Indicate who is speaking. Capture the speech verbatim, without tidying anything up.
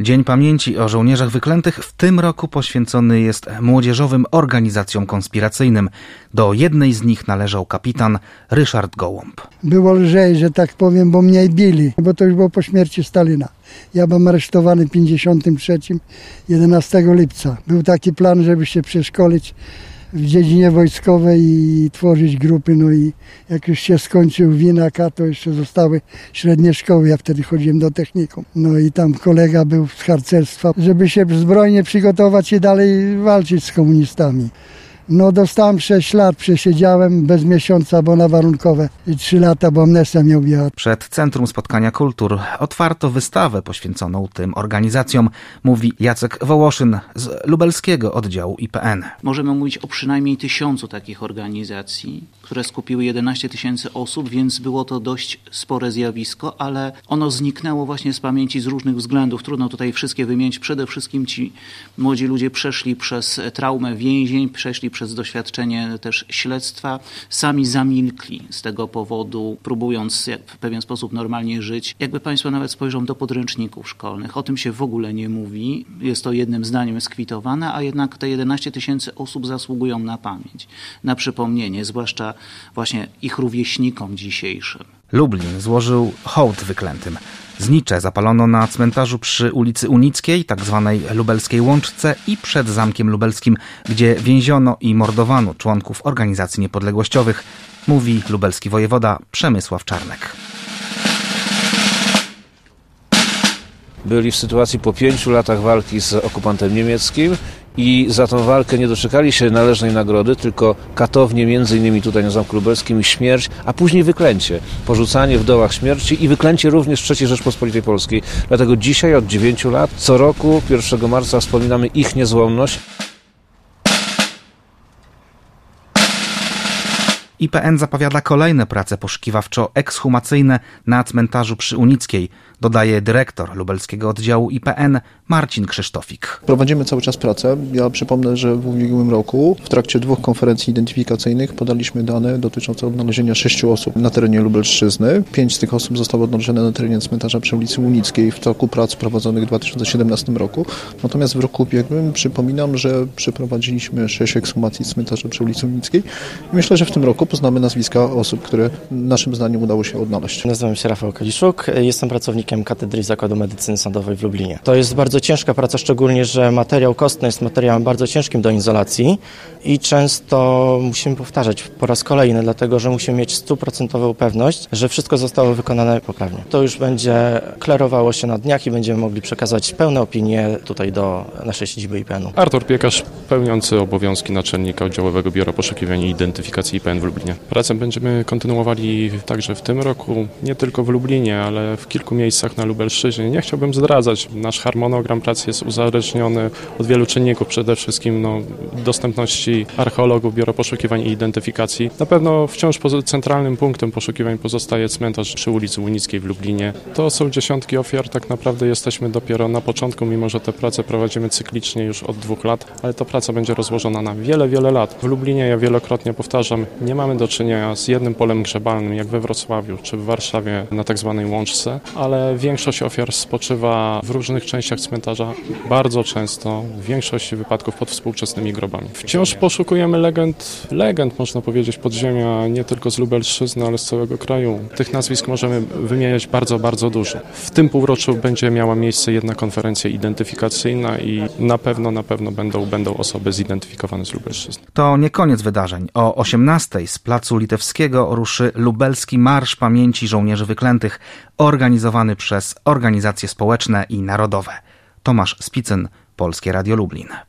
Speaker 1: Dzień Pamięci o Żołnierzach Wyklętych w tym roku poświęcony jest młodzieżowym organizacjom konspiracyjnym. Do jednej z nich należał kapitan Ryszard Gołąb.
Speaker 2: Było lżej, że tak powiem, bo mnie bili, bo to już było po śmierci Stalina. Ja byłem aresztowany w pięćdziesiątym trzecim, jedenastego lipca. Był taki plan, żeby się przeszkolić w dziedzinie wojskowej i tworzyć grupy. No i jak już się skończył Winak, to jeszcze zostały średnie szkoły. Ja wtedy chodziłem do technikum. No i tam kolega był z harcerstwa, żeby się zbrojnie przygotować i dalej walczyć z komunistami. No dostałem sześć lat, przesiedziałem bez miesiąca, bo na warunkowe trzy lata, bo amnestia mnie objęła.
Speaker 1: Przed Centrum Spotkania Kultur otwarto wystawę poświęconą tym organizacjom, mówi Jacek Wołoszyn z lubelskiego oddziału I P N.
Speaker 3: Możemy mówić o przynajmniej tysiącu takich organizacji, które skupiły jedenaście tysięcy osób, więc było to dość spore zjawisko, ale ono zniknęło właśnie z pamięci z różnych względów. Trudno tutaj wszystkie wymienić. Przede wszystkim ci młodzi ludzie przeszli przez traumę więzień, przeszli przez doświadczenie też śledztwa, sami zamilkli z tego powodu, próbując w pewien sposób normalnie żyć. Jakby Państwo nawet spojrzą do podręczników szkolnych, o tym się w ogóle nie mówi. Jest to jednym zdaniem skwitowane, a jednak te jedenaście tysięcy osób zasługują na pamięć, na przypomnienie, zwłaszcza właśnie ich rówieśnikom dzisiejszym.
Speaker 1: Lublin złożył hołd wyklętym. Znicze zapalono na cmentarzu przy ulicy Unickiej, tak zwanej lubelskiej Łączce, i przed Zamkiem Lubelskim, gdzie więziono i mordowano członków organizacji niepodległościowych, mówi lubelski wojewoda Przemysław Czarnek.
Speaker 4: Byli w sytuacji po pięciu latach walki z okupantem niemieckim i za tą walkę nie doczekali się należnej nagrody, tylko katownie między innymi tutaj na Zamku Lubelskim i śmierć, a później wyklęcie, porzucanie w dołach śmierci i wyklęcie również w trzeciej Rzeczpospolitej Polskiej. Dlatego dzisiaj od dziewięciu lat co roku pierwszego marca wspominamy ich niezłomność.
Speaker 1: I P N zapowiada kolejne prace poszukiwawczo-ekshumacyjne na cmentarzu przy Unickiej, dodaje dyrektor lubelskiego oddziału I P N Marcin Krzysztofik.
Speaker 5: Prowadzimy cały czas pracę. Ja przypomnę, że w ubiegłym roku w trakcie dwóch konferencji identyfikacyjnych podaliśmy dane dotyczące odnalezienia sześciu osób na terenie Lubelszczyzny. Pięć z tych osób zostało odnalezione na terenie cmentarza przy ulicy Unickiej w toku prac prowadzonych w dwa tysiące siedemnastym roku. Natomiast w roku ubiegłym przypominam, że przeprowadziliśmy sześć ekshumacji cmentarza przy ulicy Unickiej. I myślę, że w tym roku poznamy nazwiska osób, które naszym zdaniem udało się odnaleźć.
Speaker 6: Nazywam się Rafał Kaliszuk, jestem pracownikiem Katedry Zakładu Medycyny Sądowej w Lublinie. To jest bardzo ciężka praca, szczególnie, że materiał kostny jest materiałem bardzo ciężkim do izolacji i często musimy powtarzać po raz kolejny, dlatego że musimy mieć stuprocentową pewność, że wszystko zostało wykonane poprawnie. To już będzie klarowało się na dniach i będziemy mogli przekazać pełne opinie tutaj do naszej siedziby I P N-u.
Speaker 7: Artur Piekarz, pełniący obowiązki naczelnika Oddziałowego Biura Poszukiwań i Identyfikacji I P N w Lublinie. Pracę będziemy kontynuowali także w tym roku, nie tylko w Lublinie, ale w kilku miejscach na Lubelszczyźnie. Nie chciałbym zdradzać, nasz harmonogram pracy jest uzależniony od wielu czynników, przede wszystkim no, dostępności archeologów, Biura Poszukiwań i Identyfikacji. Na pewno wciąż centralnym punktem poszukiwań pozostaje cmentarz przy ulicy Unickiej w Lublinie. To są dziesiątki ofiar, tak naprawdę jesteśmy dopiero na początku, mimo że tę pracę prowadzimy cyklicznie już od dwóch lat, ale ta praca będzie rozłożona na wiele, wiele lat. W Lublinie, ja wielokrotnie powtarzam, nie mamy do czynienia z jednym polem grzebalnym, jak we Wrocławiu czy w Warszawie na tak zwanej Łączce, ale większość ofiar spoczywa w różnych częściach cmentarza, bardzo często, w większości wypadków pod współczesnymi grobami. Wciąż poszukujemy legend, legend można powiedzieć, podziemia, nie tylko z Lubelszczyzny, ale z całego kraju. Tych nazwisk możemy wymieniać bardzo, bardzo dużo. W tym półroczu będzie miała miejsce jedna konferencja identyfikacyjna i na pewno, na pewno będą, będą osoby zidentyfikowane z Lubelszczyzny.
Speaker 1: To nie koniec wydarzeń. O osiemnastej z Placu Litewskiego ruszy lubelski Marsz Pamięci Żołnierzy Wyklętych, organizowany przez organizacje społeczne i narodowe. Tomasz Spicyn, Polskie Radio Lublin.